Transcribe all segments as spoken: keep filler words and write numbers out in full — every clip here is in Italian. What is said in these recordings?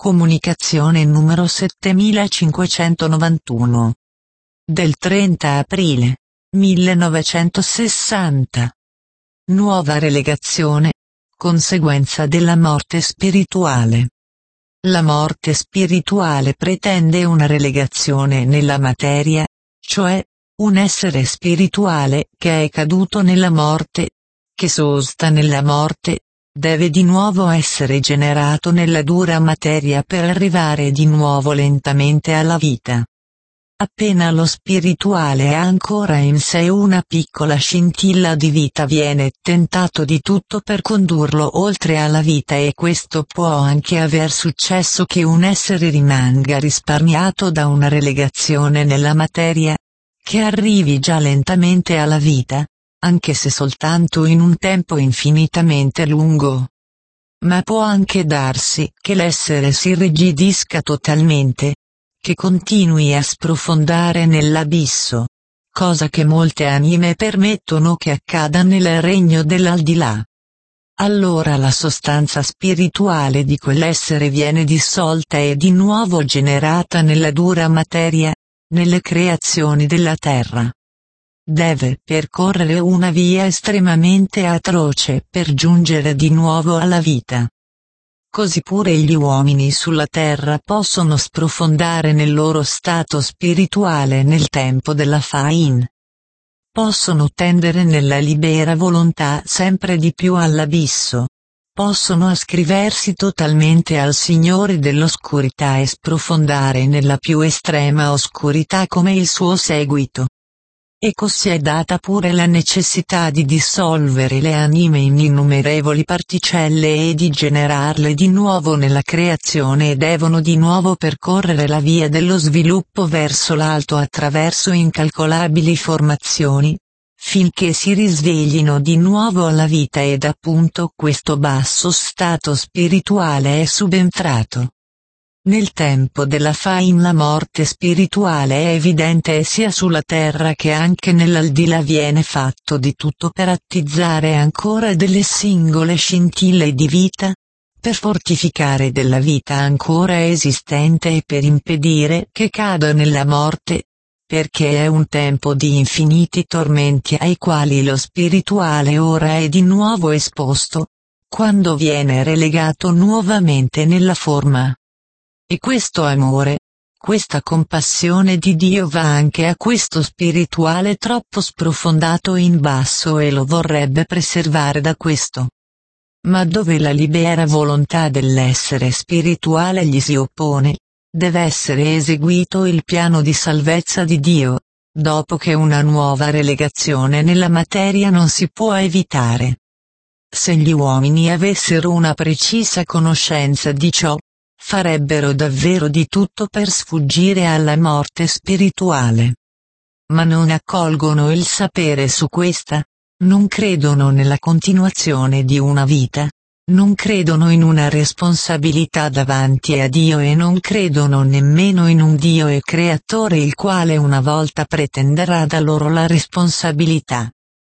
Comunicazione numero settemilacinquecentonovantuno. Del trenta aprile millenovecentosessanta. Nuova relegazione. Conseguenza della morte spirituale. La morte spirituale pretende una relegazione nella materia, cioè, un essere spirituale che è caduto nella morte, che sosta nella morte, deve di nuovo essere generato nella dura materia per arrivare di nuovo lentamente alla vita. Appena lo spirituale ha ancora in sé una piccola scintilla di vita viene tentato di tutto per condurlo oltre alla vita e questo può anche aver successo che un essere rimanga risparmiato da una relegazione nella materia, che arrivi già lentamente alla vita, anche se soltanto in un tempo infinitamente lungo. Ma può anche darsi che l'essere si irrigidisca totalmente, che continui a sprofondare nell'abisso, cosa che molte anime permettono che accada nel regno dell'aldilà. Allora la sostanza spirituale di quell'essere viene dissolta e di nuovo generata nella dura materia, nelle creazioni della terra. Deve percorrere una via estremamente atroce per giungere di nuovo alla vita. Così pure gli uomini sulla terra possono sprofondare nel loro stato spirituale nel tempo della Fain. Possono tendere nella libera volontà sempre di più all'abisso. Possono ascriversi totalmente al Signore dell'oscurità e sprofondare nella più estrema oscurità come il suo seguito. E così è data pure la necessità di dissolvere le anime in innumerevoli particelle e di generarle di nuovo nella creazione e devono di nuovo percorrere la via dello sviluppo verso l'alto attraverso incalcolabili formazioni, finché si risveglino di nuovo alla vita ed appunto questo basso stato spirituale è subentrato. Nel tempo della Fain la morte spirituale è evidente sia sulla terra che anche nell'aldilà viene fatto di tutto per attizzare ancora delle singole scintille di vita, per fortificare della vita ancora esistente e per impedire che cada nella morte, perché è un tempo di infiniti tormenti ai quali lo spirituale ora è di nuovo esposto, quando viene relegato nuovamente nella forma. E questo amore, questa compassione di Dio va anche a questo spirituale troppo sprofondato in basso e lo vorrebbe preservare da questo. Ma dove la libera volontà dell'essere spirituale gli si oppone, deve essere eseguito il piano di salvezza di Dio, dopo che una nuova relegazione nella materia non si può evitare. Se gli uomini avessero una precisa conoscenza di ciò, farebbero davvero di tutto per sfuggire alla morte spirituale. Ma non accolgono il sapere su questa, non credono nella continuazione di una vita, non credono in una responsabilità davanti a Dio e non credono nemmeno in un Dio e creatore il quale una volta pretenderà da loro la responsabilità.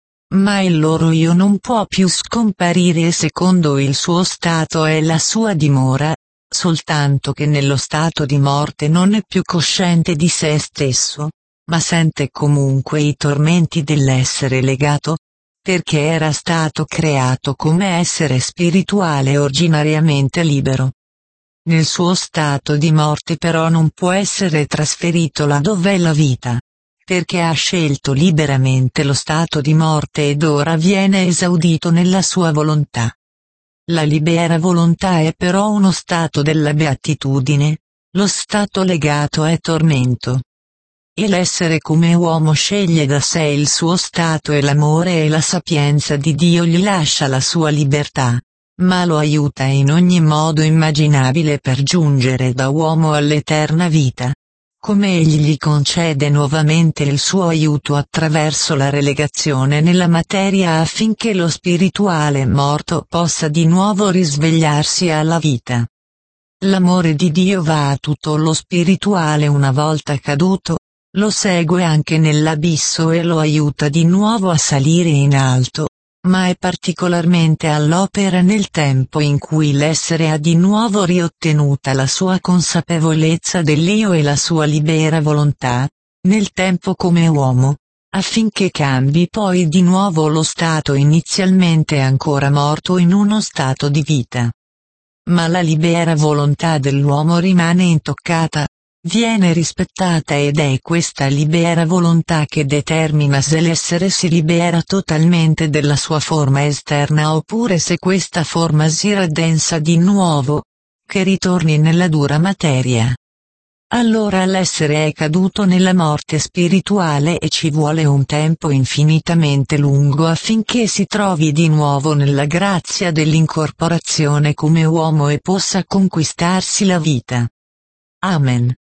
Ma il loro io non può più scomparire e secondo il suo stato è la sua dimora, soltanto che nello stato di morte non è più cosciente di se stesso, ma sente comunque i tormenti dell'essere legato, perché era stato creato come essere spirituale originariamente libero. Nel suo stato di morte però non può essere trasferito là dov'è la vita, perché ha scelto liberamente lo stato di morte ed ora viene esaudito nella sua volontà. La libera volontà è però uno stato della beatitudine, lo stato legato è tormento. E l'essere come uomo sceglie da sé il suo stato e l'amore e la sapienza di Dio gli lascia la sua libertà, ma lo aiuta in ogni modo immaginabile per giungere da uomo all'eterna vita. Come egli gli concede nuovamente il suo aiuto attraverso la relegazione nella materia affinché lo spirituale morto possa di nuovo risvegliarsi alla vita. L'amore di Dio va a tutto lo spirituale una volta caduto, lo segue anche nell'abisso e lo aiuta di nuovo a salire in alto, ma è particolarmente all'opera nel tempo in cui l'essere ha di nuovo riottenuta la sua consapevolezza dell'io e la sua libera volontà, nel tempo come uomo, affinché cambi poi di nuovo lo stato inizialmente ancora morto in uno stato di vita. Ma la libera volontà dell'uomo rimane intoccata, viene rispettata ed è questa libera volontà che determina se l'essere si libera totalmente della sua forma esterna oppure se questa forma si raddensa di nuovo, che ritorni nella dura materia. Allora l'essere è caduto nella morte spirituale e ci vuole un tempo infinitamente lungo affinché si trovi di nuovo nella grazia dell'incorporazione come uomo e possa conquistarsi la vita. Amen.